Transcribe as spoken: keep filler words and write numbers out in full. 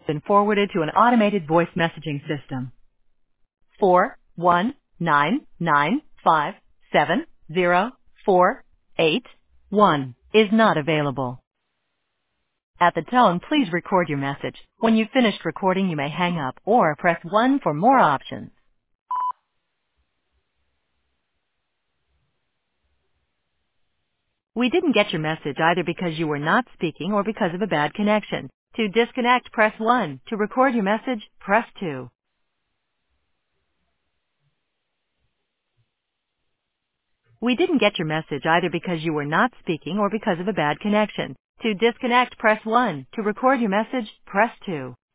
been forwarded to an automated voice messaging system. Four one nine nine five seven zero four eight one is not available. At the tone, please record your message. When you've finished recording, you may hang up or press one for more options. We didn't get your message either because you were not speaking or because of a bad connection. To disconnect, press one. To record your message, press two. We didn't get your message either because you were not speaking or because of a bad connection. To disconnect, press one. To record your message, press two.